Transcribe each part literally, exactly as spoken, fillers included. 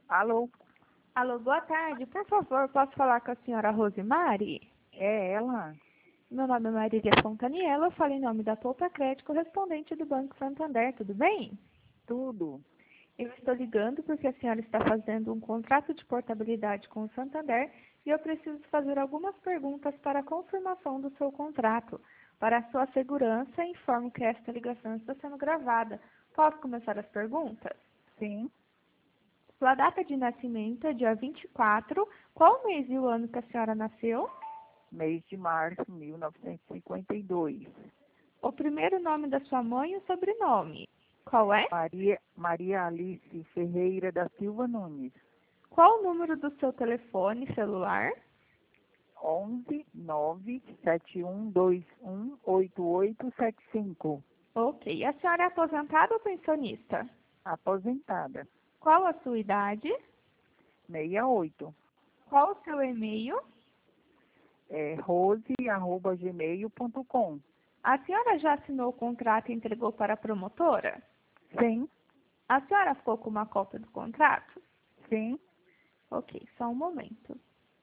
Alô? Alô, boa tarde. Por favor, posso falar com a senhora Rosemary? É ela? Meu nome é Marília Fontaniela, eu falo em nome da Poupa Crédito, correspondente do Banco Santander, tudo bem? Tudo. Eu estou ligando porque a senhora está fazendo um contrato de portabilidade com o Santander e eu preciso fazer algumas perguntas para a confirmação do seu contrato. Para a sua segurança, informo que esta ligação está sendo gravada. Posso começar as perguntas? Sim. Sua data de nascimento é dia vinte e quatro. Qual o mês e o ano que a senhora nasceu? Mês de março de mil novecentos e cinquenta e dois. O primeiro nome da sua mãe e o sobrenome. Qual é? Maria, Maria Alice Ferreira da Silva Nunes. Qual o número do seu telefone celular? onze nove sete um dois um oito oito sete cinco. Ok. A senhora é aposentada ou pensionista? Aposentada. Qual a sua idade? sessenta e oito. Qual o seu e-mail? É rose arroba gmail ponto com. A senhora já assinou o contrato e entregou para a promotora? Sim. A senhora ficou com uma cópia do contrato? Sim. Ok, só um momento.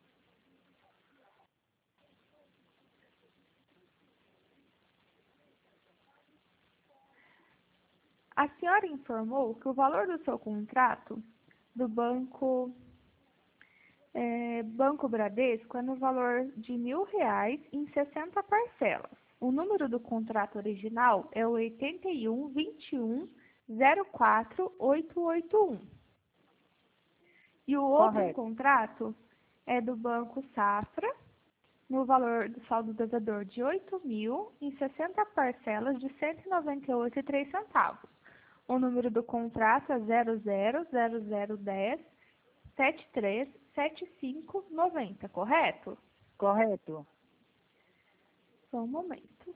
A senhora informou que o valor do seu contrato do banco, é, Banco Bradesco é no valor de mil reais em sessenta parcelas. O número do contrato original é o oitenta e um, vinte e um, zero quatro, oito oito um. E o outro Correto. contrato é do Banco Safra, no valor do saldo devedor de oito mil em sessenta parcelas de cento e noventa e oito reais e três centavos. O número do contrato é zero zero zero zero um zero sete três sete cinco nove zero, correto? Correto. Só um momento.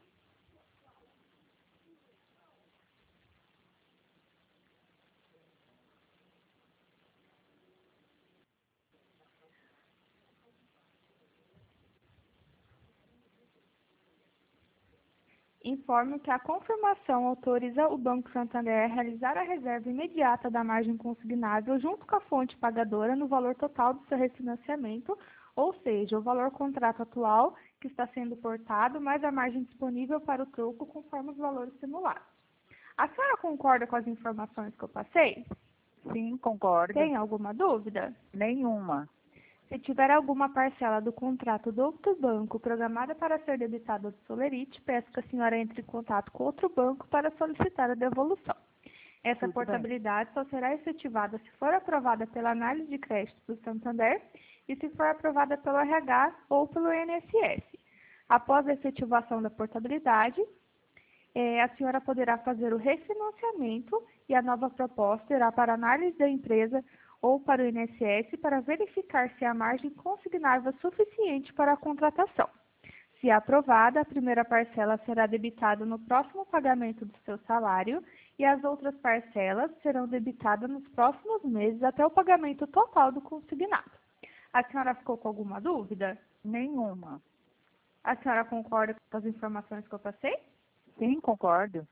Informo que a confirmação autoriza o Banco Santander a realizar a reserva imediata da margem consignável junto com a fonte pagadora no valor total do seu refinanciamento, ou seja, o valor contrato atual que está sendo portado, mais a margem disponível para o troco conforme os valores simulados. A senhora concorda com as informações que eu passei? Sim, concordo. Tem alguma dúvida? Nenhuma. Se tiver alguma parcela do contrato do outro banco programada para ser debitada do Solerite, peço que a senhora entre em contato com outro banco para solicitar a devolução. Essa Tudo bem. portabilidade só será efetivada se for aprovada pela análise de crédito do Santander e se for aprovada pelo R H ou pelo I N S S. Após a efetivação da portabilidade, eh, a senhora poderá fazer o refinanciamento e a nova proposta irá para análise da empresa ou para o I N S S para verificar se a margem consignável é suficiente para a contratação. Se aprovada, a primeira parcela será debitada no próximo pagamento do seu salário e as outras parcelas serão debitadas nos próximos meses até o pagamento total do consignado. A senhora ficou com alguma dúvida? Nenhuma. A senhora concorda com as informações que eu passei? Sim, concordo.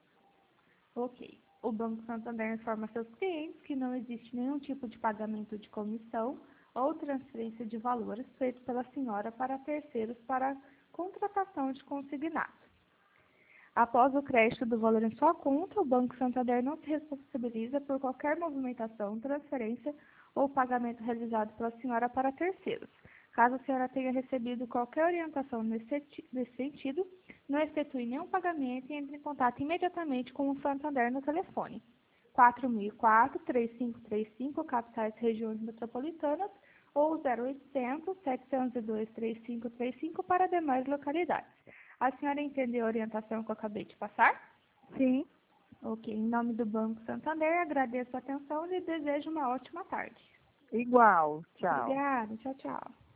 Ok. O Banco Santander informa seus clientes que não existe nenhum tipo de pagamento de comissão ou transferência de valores feito pela senhora para terceiros para contratação de consignado. Após o crédito do valor em sua conta, o Banco Santander não se responsabiliza por qualquer movimentação, transferência ou pagamento realizado pela senhora para terceiros. Caso a senhora tenha recebido qualquer orientação nesse, nesse sentido, não efetue nenhum pagamento e entre em contato imediatamente com o Santander no telefone quatro mil e quatro, três cinco três cinco, capitais e regiões metropolitanas, ou zero oitocentos, setecentos e dois, três cinco três cinco para demais localidades. A senhora entendeu a orientação que eu acabei de passar? Sim. Ok. Em nome do Banco Santander, agradeço a atenção e lhe desejo uma ótima tarde. Igual. Tchau. Obrigada. Tchau, tchau.